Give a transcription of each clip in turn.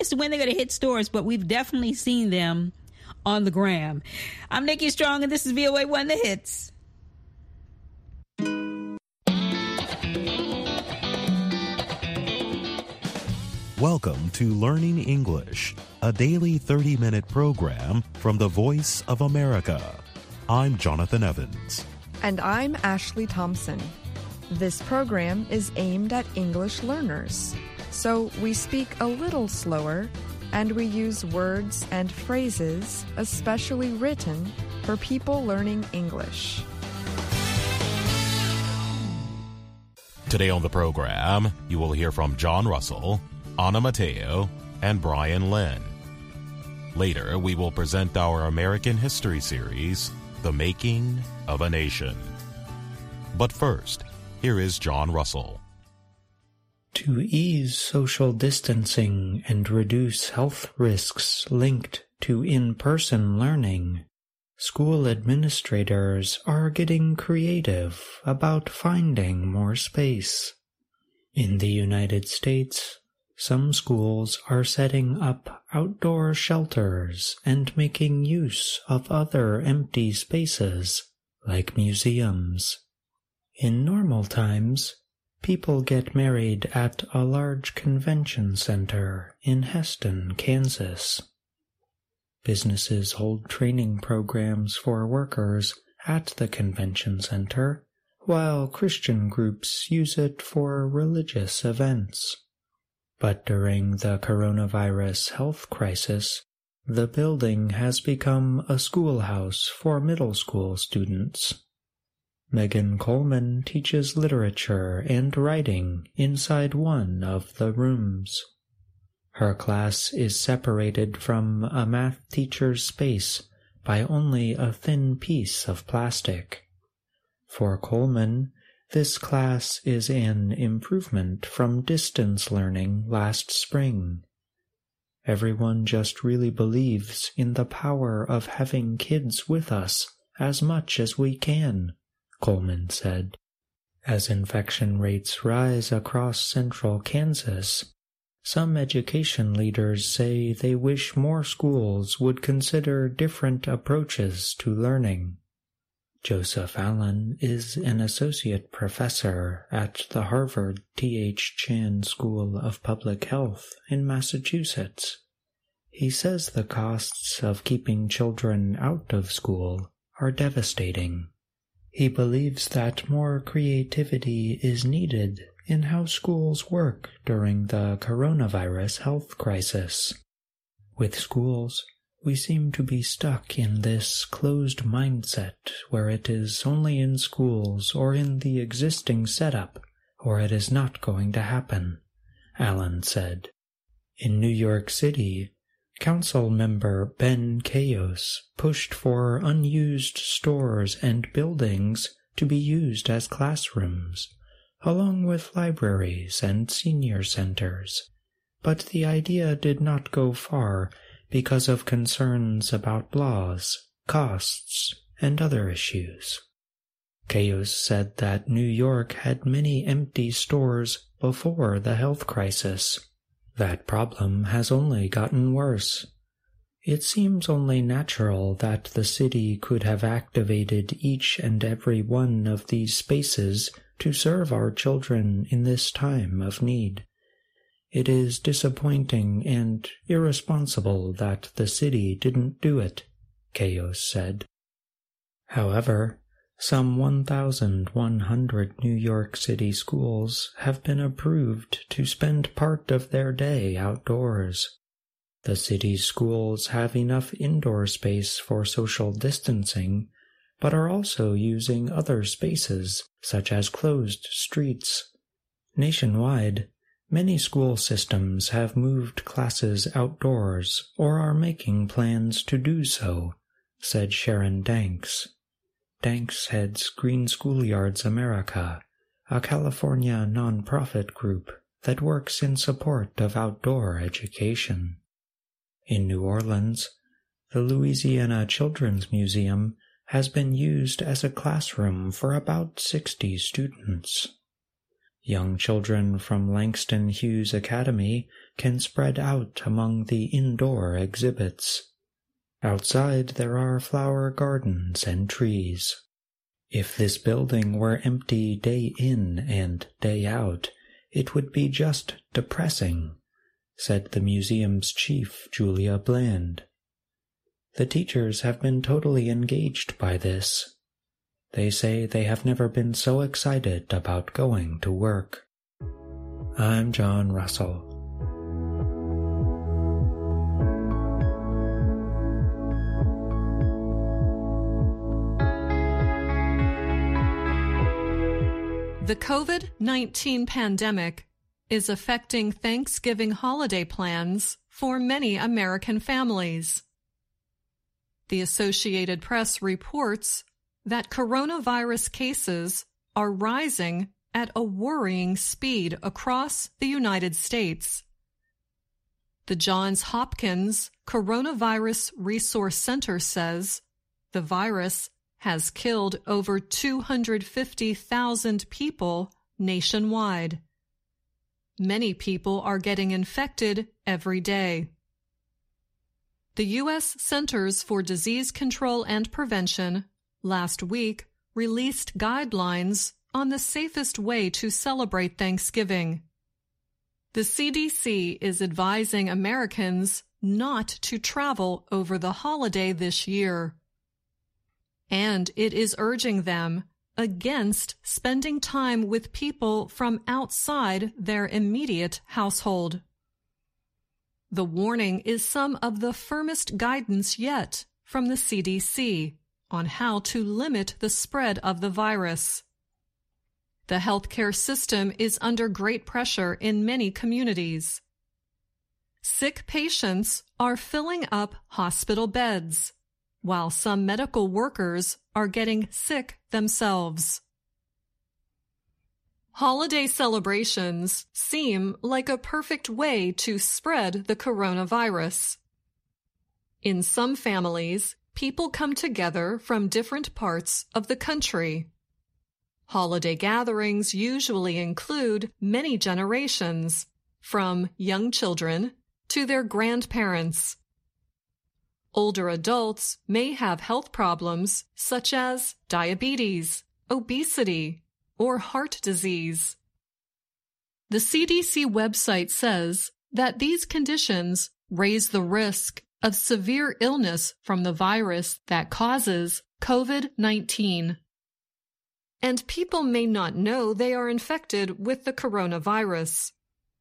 as to when they're going to hit stores, but we've definitely seen them on the gram. I'm Nikki Strong, and this is VOA 1 The Hits. Welcome to Learning English, a daily 30-minute program from the Voice of America. I'm Jonathan Evans. And I'm Ashley Thompson. This program is aimed at English learners, so we speak a little slower and we use words and phrases especially written for people learning English. Today on the program, you will hear from John Russell, Anna Mateo, and Brian Lynn. Later, we will present our American History series, The Making of a Nation. But first, here is John Russell. To ease social distancing and reduce health risks linked to in-person learning, school administrators are getting creative about finding more space. In the United States, some schools are setting up outdoor shelters and making use of other empty spaces, like museums. In normal times, people get married at a large convention center in Heston, Kansas. Businesses hold training programs for workers at the convention center, while Christian groups use it for religious events. But during the coronavirus health crisis, the building has become a schoolhouse for middle school students. Megan Coleman teaches literature and writing inside one of the rooms. Her class is separated from a math teacher's space by only a thin piece of plastic. For Coleman, this class is an improvement from distance learning last spring. Everyone just really believes in the power of having kids with us as much as we can, Coleman said. As infection rates rise across central Kansas, some education leaders say they wish more schools would consider different approaches to learning. Joseph Allen is an associate professor at the Harvard T.H. Chan School of Public Health in Massachusetts. He says the costs of keeping children out of school are devastating. He believes that more creativity is needed in how schools work during the coronavirus health crisis. With schools, we seem to be stuck in this closed mindset where it is only in schools or in the existing setup, or it is not going to happen, Allen said. In New York City, Council member Ben Kayos pushed for unused stores and buildings to be used as classrooms, along with libraries and senior centers. But the idea did not go far because of concerns about laws, costs, and other issues. Kayos said that New York had many empty stores before the health crisis. That problem has only gotten worse. It seems only natural that the city could have activated each and every one of these spaces to serve our children in this time of need. It is disappointing and irresponsible that the city didn't do it, Kayos said. However, some 1,100 New York City schools have been approved to spend part of their day outdoors. The city's schools have enough indoor space for social distancing, but are also using other spaces, such as closed streets. Nationwide, many school systems have moved classes outdoors or are making plans to do so, said Sharon Danks. Danks heads Green Schoolyards America, a California nonprofit group that works in support of outdoor education. In New Orleans, the Louisiana Children's Museum has been used as a classroom for about 60 students. Young children from Langston Hughes Academy can spread out among the indoor exhibits. Outside there are flower gardens and trees. If this building were empty day in and day out, it would be just depressing, said the museum's chief, Julia Bland. The teachers have been totally engaged by this. They say they have never been so excited about going to work. I'm John Russell. The COVID-19 pandemic is affecting Thanksgiving holiday plans for many American families. The Associated Press reports that coronavirus cases are rising at a worrying speed across the United States. The Johns Hopkins Coronavirus Resource Center says the virus has killed over 250,000 people nationwide. Many people are getting infected every day. The U.S. Centers for Disease Control and Prevention last week released guidelines on the safest way to celebrate Thanksgiving. The CDC is advising Americans not to travel over the holiday this year. And it is urging them against spending time with people from outside their immediate household. The warning is some of the firmest guidance yet from the CDC on how to limit the spread of the virus. The healthcare system is under great pressure in many communities. Sick patients are filling up hospital beds, while some medical workers are getting sick themselves. Holiday celebrations seem like a perfect way to spread the coronavirus. In some families, people come together from different parts of the country. Holiday gatherings usually include many generations, from young children to their grandparents. Older adults may have health problems such as diabetes, obesity, or heart disease. The CDC website says that these conditions raise the risk of severe illness from the virus that causes COVID-19. And people may not know they are infected with the coronavirus.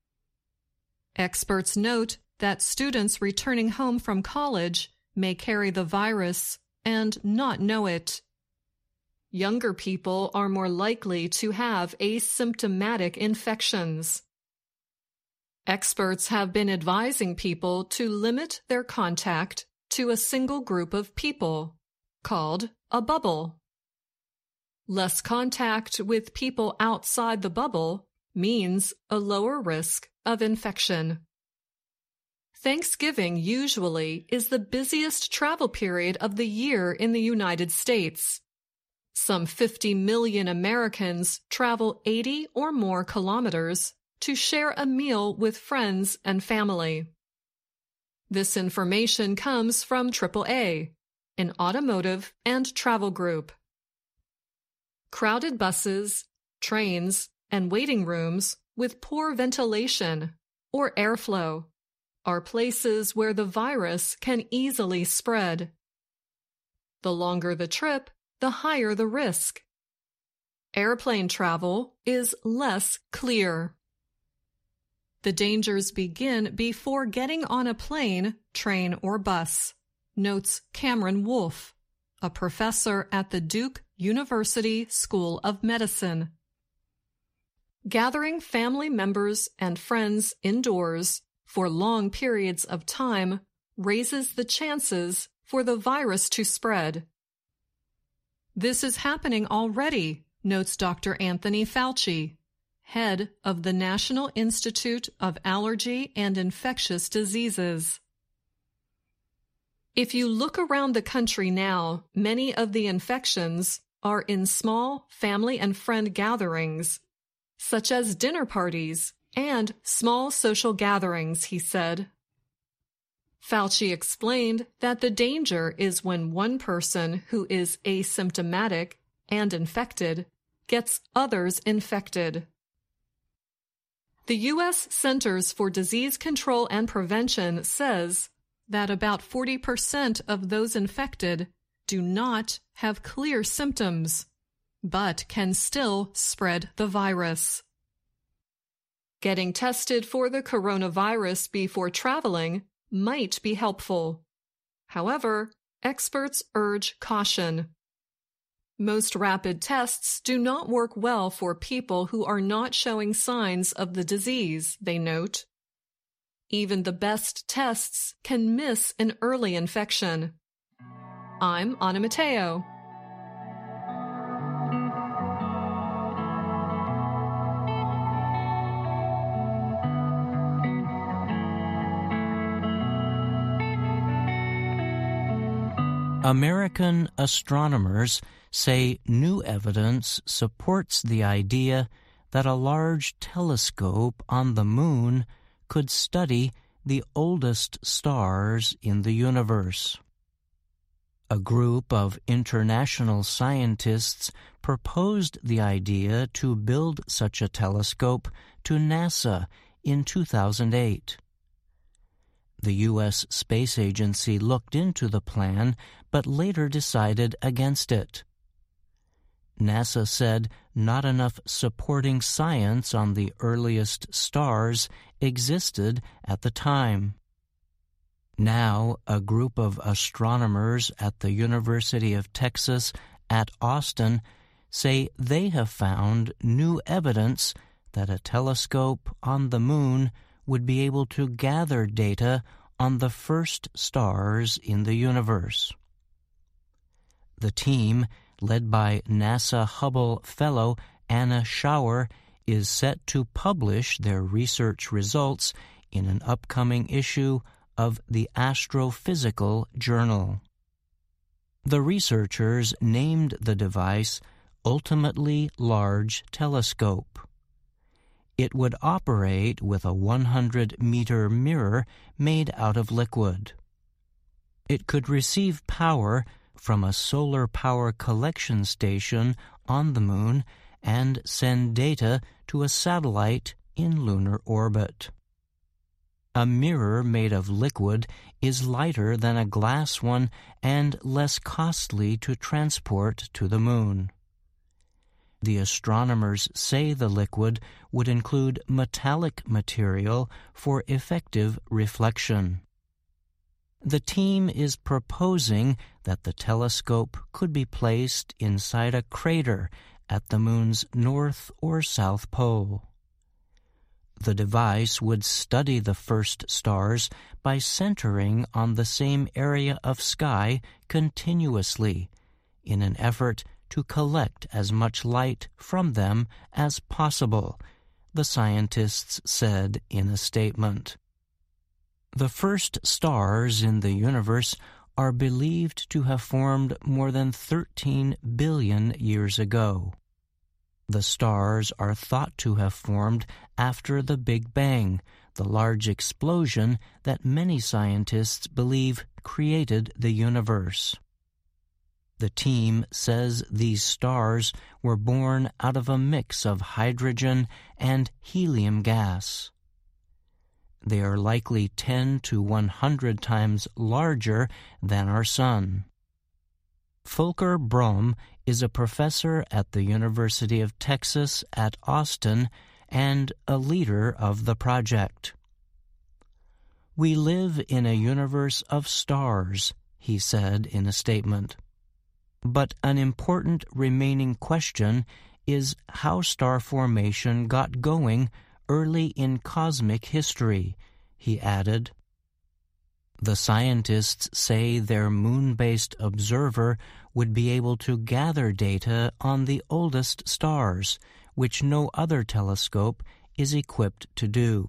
Experts note that students returning home from college may carry the virus and not know it. Younger people are more likely to have asymptomatic infections. Experts have been advising people to limit their contact to a single group of people, called a bubble. Less contact with people outside the bubble means a lower risk of infection. Thanksgiving usually is the busiest travel period of the year in the United States. Some 50 million Americans travel 80 or more kilometers to share a meal with friends and family. This information comes from AAA, an automotive and travel group. Crowded buses, trains, and waiting rooms with poor ventilation or airflow are places where the virus can easily spread. The longer the trip, the higher the risk. Airplane travel is less clear. The dangers begin before getting on a plane, train, or bus, notes Cameron Wolfe, a professor at the Duke University School of Medicine. Gathering family members and friends indoors for long periods of time raises the chances for the virus to spread. This is happening already, notes Dr. Anthony Fauci, head of the National Institute of Allergy and Infectious Diseases. If you look around the country now, many of the infections are in small family and friend gatherings, such as dinner parties and small social gatherings, he said. Fauci explained that the danger is when one person who is asymptomatic and infected gets others infected. The U.S. Centers for Disease Control and Prevention says that about 40% of those infected do not have clear symptoms, but can still spread the virus. Getting tested for the coronavirus before traveling might be helpful. However, experts urge caution. Most rapid tests do not work well for people who are not showing signs of the disease, they note. Even the best tests can miss an early infection. I'm Anna Matteo. American astronomers say new evidence supports the idea that a large telescope on the moon could study the oldest stars in the universe. A group of international scientists proposed the idea to build such a telescope to NASA in 2008. The U.S. Space Agency looked into the plan, but later decided against it. NASA said not enough supporting science on the earliest stars existed at the time. Now, a group of astronomers at the University of Texas at Austin say they have found new evidence that a telescope on the moon would be able to gather data on the first stars in the universe. The team, led by NASA Hubble fellow Anna Schauer, is set to publish their research results in an upcoming issue of the Astrophysical Journal. The researchers named the device Ultimately Large Telescope. It would operate with a 100-meter mirror made out of liquid. It could receive power from a solar power collection station on the moon and send data to a satellite in lunar orbit. A mirror made of liquid is lighter than a glass one and less costly to transport to the moon. The astronomers say the liquid would include metallic material for effective reflection. The team is proposing that the telescope could be placed inside a crater at the moon's north or south pole. The device would study the first stars by centering on the same area of sky continuously in an effort to collect as much light from them as possible, the scientists said in a statement. The first stars in the universe are believed to have formed more than 13 billion years ago. The stars are thought to have formed after the Big Bang, the large explosion that many scientists believe created the universe. The team says these stars were born out of a mix of hydrogen and helium gas. They are likely 10 to 100 times larger than our Sun. Volker Brom is a professor at the University of Texas at Austin and a leader of the project. "We live in a universe of stars," he said in a statement. But an important remaining question is how star formation got going early in cosmic history, he added. The scientists say their moon-based observer would be able to gather data on the oldest stars, which no other telescope is equipped to do.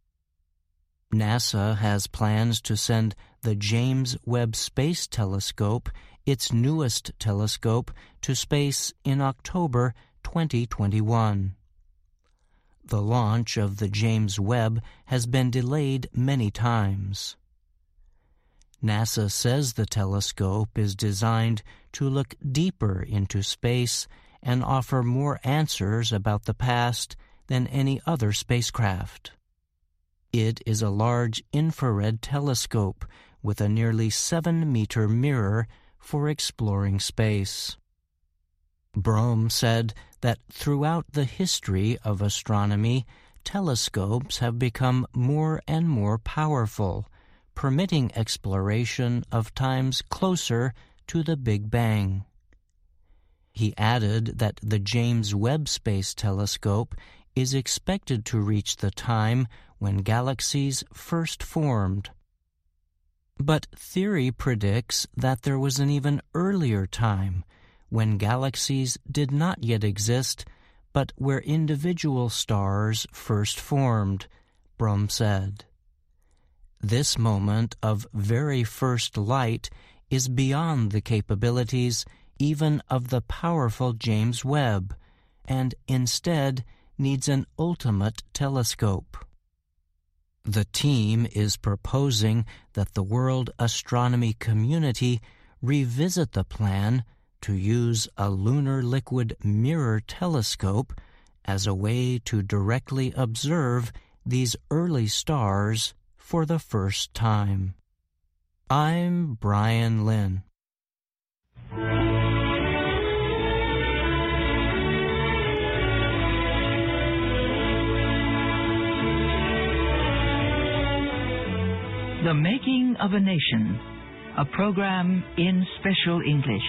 NASA has plans to send the James Webb Space Telescope, its newest telescope, to space in October 2021. The launch of the James Webb has been delayed many times. NASA says the telescope is designed to look deeper into space and offer more answers about the past than any other spacecraft. It is a large infrared telescope with a nearly 7-meter mirror for exploring space. Brom said that throughout the history of astronomy, telescopes have become more and more powerful, permitting exploration of times closer to the Big Bang. He added that the James Webb Space Telescope is expected to reach the time when galaxies first formed. But theory predicts that there was an even earlier time when galaxies did not yet exist, but where individual stars first formed, Brom said. This moment of very first light is beyond the capabilities even of the powerful James Webb, and instead needs an ultimate telescope. The team is proposing that the world astronomy community revisit the plan to use a lunar liquid mirror telescope as a way to directly observe these early stars for the first time. I'm Brian Lynn. The Making of a Nation, a program in special English.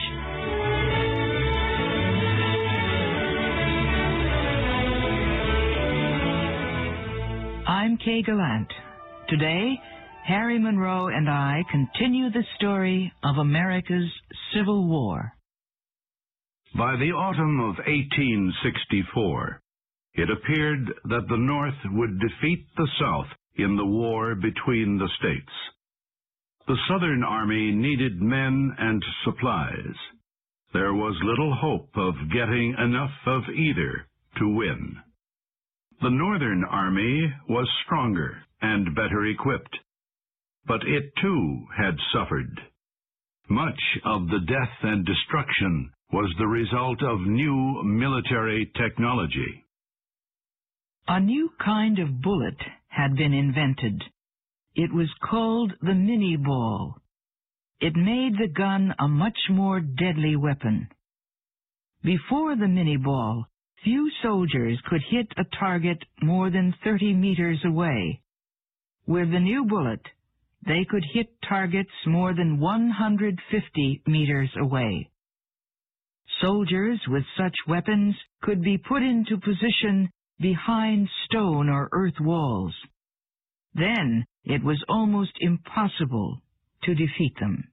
I'm Kay Gallant. Today, Harry Monroe and I continue the story of America's Civil War. By the autumn of 1864, it appeared that the North would defeat the South in the war between the states. The Southern Army needed men and supplies. There was little hope of getting enough of either to win. The Northern Army was stronger and better equipped, but it too had suffered. Much of the death and destruction was the result of new military technology. A new kind of bullet had been invented. It was called the Minié ball. It made the gun a much more deadly weapon. Before the Minié ball, few soldiers could hit a target more than 30 meters away. With the new bullet, they could hit targets more than 150 meters away. Soldiers with such weapons could be put into position behind stone or earth walls. Then it was almost impossible to defeat them.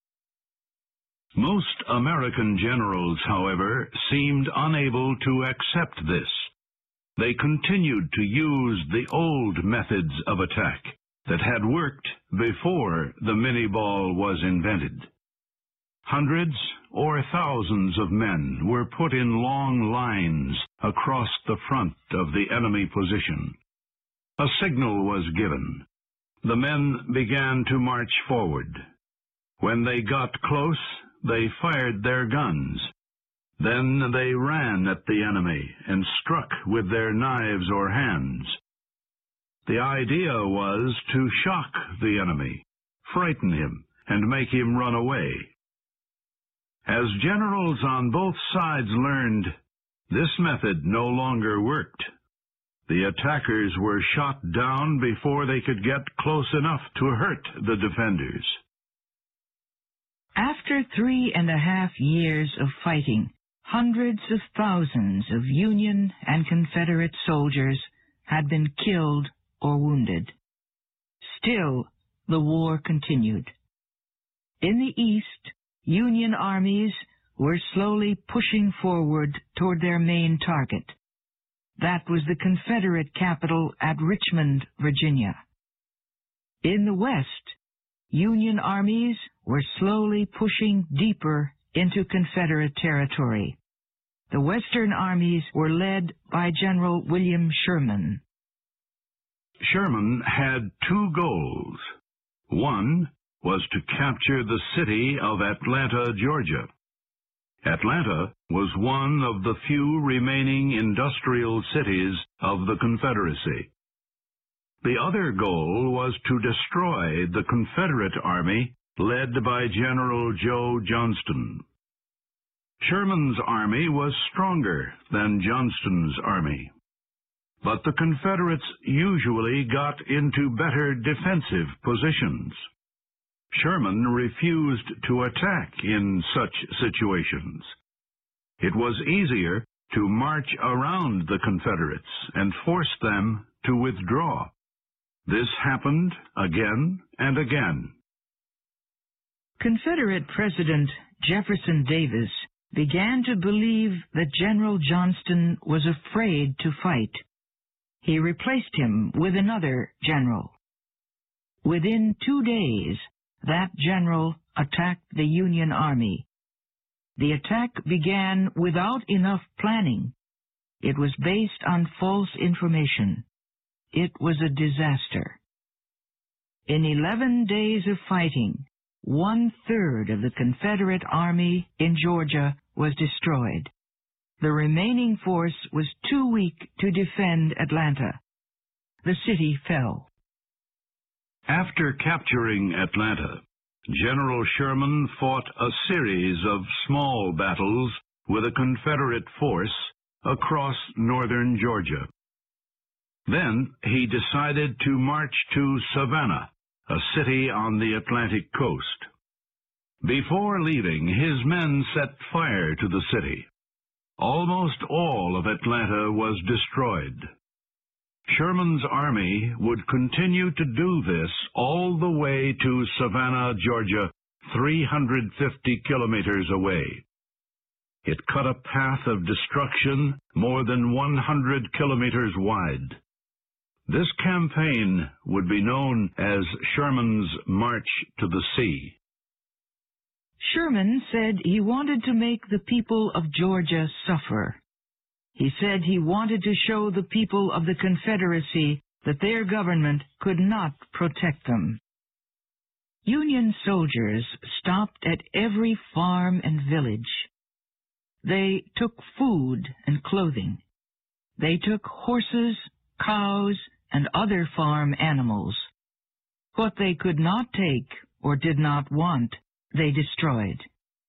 Most American generals, however, seemed unable to accept this. They continued to use the old methods of attack that had worked before the Minié ball was invented. Hundreds or thousands of men were put in long lines across the front of the enemy position. A signal was given. The men began to march forward. When they got close, they fired their guns. Then they ran at the enemy and struck with their knives or hands. The idea was to shock the enemy, frighten him, and make him run away. As generals on both sides learned, this method no longer worked. The attackers were shot down before they could get close enough to hurt the defenders. After 3.5 years of fighting, hundreds of thousands of Union and Confederate soldiers had been killed or wounded. Still, the war continued. In the East, Union armies were slowly pushing forward toward their main target. That was the Confederate capital at Richmond, Virginia. In the West, Union armies were slowly pushing deeper into Confederate territory. The Western armies were led by General William Sherman. Sherman had two goals. One was to capture the city of Atlanta, Georgia. Atlanta was one of the few remaining industrial cities of the Confederacy. The other goal was to destroy the Confederate Army led by General Joe Johnston. Sherman's army was stronger than Johnston's army, but the Confederates usually got into better defensive positions. Sherman refused to attack in such situations. It was easier to march around the Confederates and force them to withdraw. This happened again and again. Confederate President Jefferson Davis began to believe that General Johnston was afraid to fight. He replaced him with another general. Within 2 days, that general attacked the Union Army. The attack began without enough planning. It was based on false information. It was a disaster. In 11 days of fighting, 1/3 of the Confederate Army in Georgia was destroyed. The remaining force was too weak to defend Atlanta. The city fell. After capturing Atlanta, General Sherman fought a series of small battles with a Confederate force across northern Georgia. Then he decided to march to Savannah, a city on the Atlantic coast. Before leaving, his men set fire to the city. Almost all of Atlanta was destroyed. Sherman's army would continue to do this all the way to Savannah, Georgia, 350 kilometers away. It cut a path of destruction more than 100 kilometers wide. This campaign would be known as Sherman's March to the Sea. Sherman said he wanted to make the people of Georgia suffer. He said he wanted to show the people of the Confederacy that their government could not protect them. Union soldiers stopped at every farm and village. They took food and clothing. They took horses, cows, and other farm animals. What they could not take or did not want, they destroyed.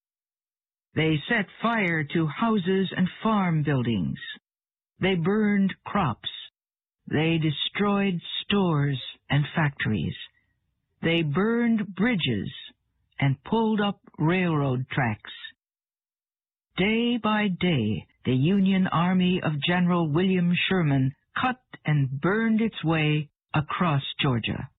They set fire to houses and farm buildings. They burned crops. They destroyed stores and factories. They burned bridges and pulled up railroad tracks. Day by day, the Union Army of General William Sherman cut and burned its way across Georgia.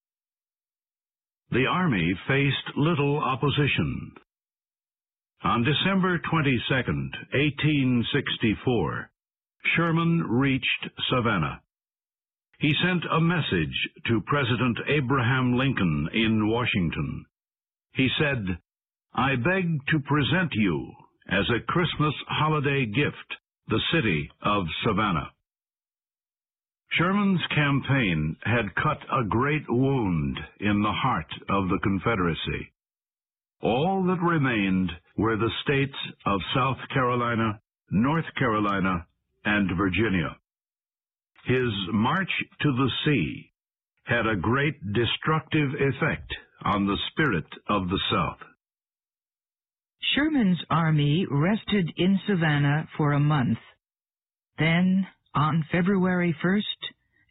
The army faced little opposition. On December 22, 1864, Sherman reached Savannah. He sent a message to President Abraham Lincoln in Washington. He said, "I beg to present you, as a Christmas holiday gift, the city of Savannah." Sherman's campaign had cut a great wound in the heart of the Confederacy. All that remained were the states of South Carolina, North Carolina, and Virginia. His march to the sea had a great destructive effect on the spirit of the South. Sherman's army rested in Savannah for a month. Then, on February 1st,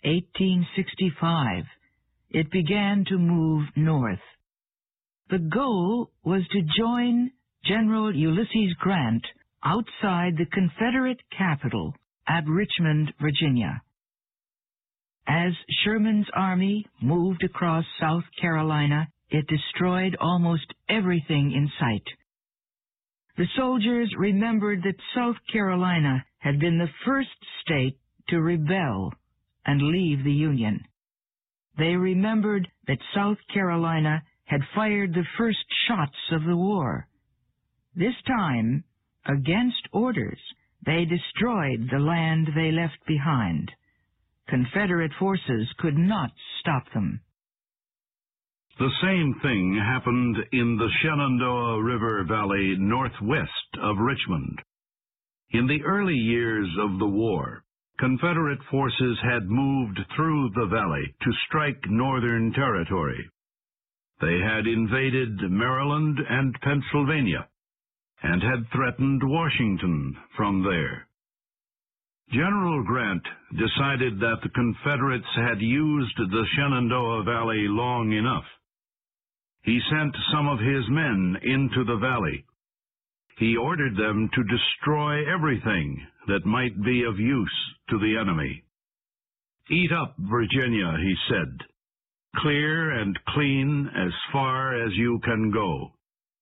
1865, it began to move north. The goal was to join General Ulysses Grant outside the Confederate capital at Richmond, Virginia. As Sherman's army moved across South Carolina, it destroyed almost everything in sight. The soldiers remembered that South Carolina had been the first state to rebel and leave the Union. They remembered that South Carolina had fired the first shots of the war. This time, against orders, They destroyed the land they left behind. Confederate forces could not stop them. The same thing happened in the Shenandoah River Valley northwest of Richmond. In the early years of the war, Confederate forces had moved through the valley to strike Northern territory. They had invaded Maryland and Pennsylvania and had threatened Washington from there. General Grant decided that the Confederates had used the Shenandoah Valley long enough. He sent some of his men into the valley. He ordered them to destroy everything that might be of use to the enemy. "Eat up Virginia," he said. "Clear and clean as far as you can go."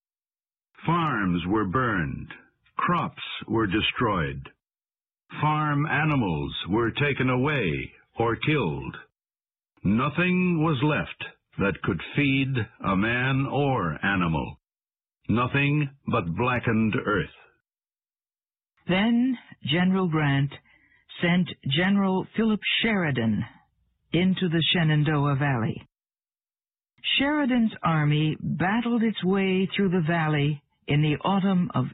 Farms were burned. Crops were destroyed. Farm animals were taken away or killed. Nothing was left that could feed a man or animal. Nothing but blackened earth. Then General Grant sent General Philip Sheridan into the Shenandoah Valley. Sheridan's army battled its way through the valley in the autumn of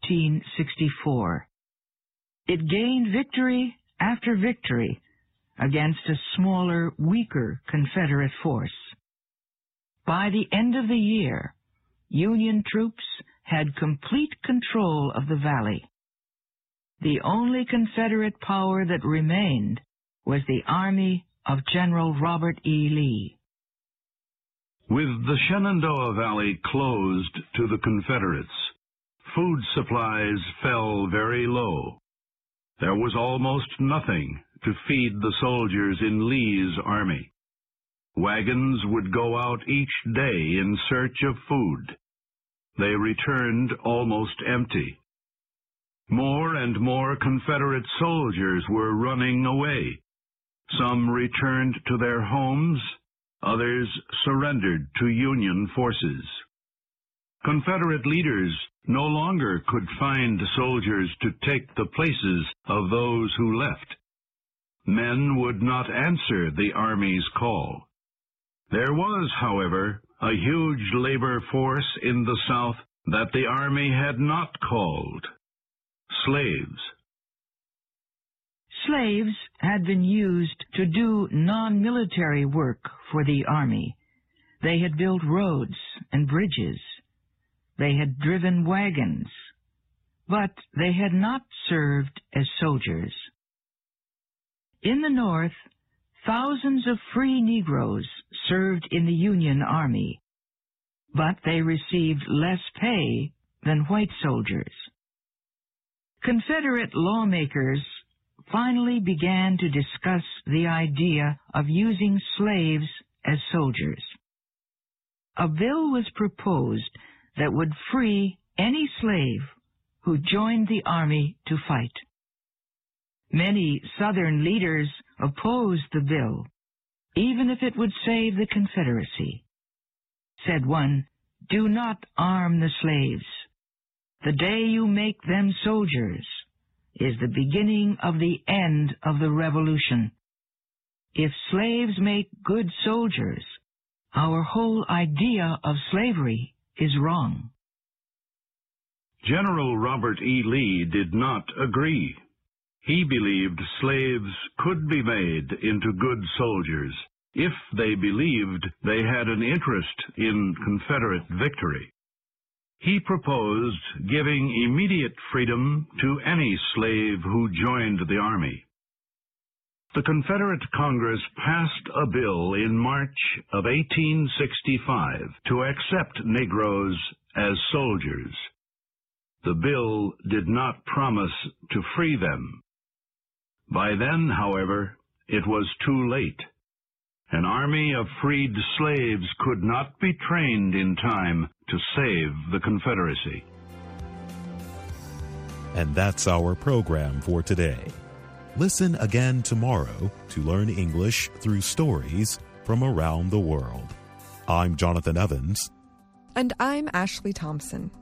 1864. It gained victory after victory against a smaller, weaker Confederate force. By the end of the year, Union troops had complete control of the valley. The only Confederate power that remained was the army of General Robert E. Lee. With the Shenandoah Valley closed to the Confederates, food supplies fell very low. There was almost nothing to feed the soldiers in Lee's army. Wagons would go out each day in search of food. They returned almost empty. More and more Confederate soldiers were running away. Some returned to their homes, others surrendered to Union forces. Confederate leaders no longer could find soldiers to take the places of those who left. Men would not answer the Army's call. There was, however, a huge labor force in the South that the Army had not called: slaves. Slaves had been used to do non-military work for the Army. They had built roads and bridges. They had driven wagons, but they had not served as soldiers. In the North, thousands of free Negroes served in the Union Army, but they received less pay than white soldiers. Confederate lawmakers finally began to discuss the idea of using slaves as soldiers. A bill was proposed that would free any slave who joined the Army to fight. Many Southern leaders opposed the bill, even if it would save the Confederacy. Said one, "Do not arm the slaves. The day you make them soldiers is the beginning of the end of the Revolution. If slaves make good soldiers, our whole idea of slavery is wrong." General Robert E. Lee did not agree. He believed slaves could be made into good soldiers if they believed they had an interest in Confederate victory. He proposed giving immediate freedom to any slave who joined the Army. The Confederate Congress passed a bill in March of 1865 to accept Negroes as soldiers. The bill did not promise to free them. By then, however, it was too late. An army of freed slaves could not be trained in time to save the Confederacy. And that's our program for today. Listen again tomorrow to learn English through stories from around the world. I'm Jonathan Evans. And I'm Ashley Thompson.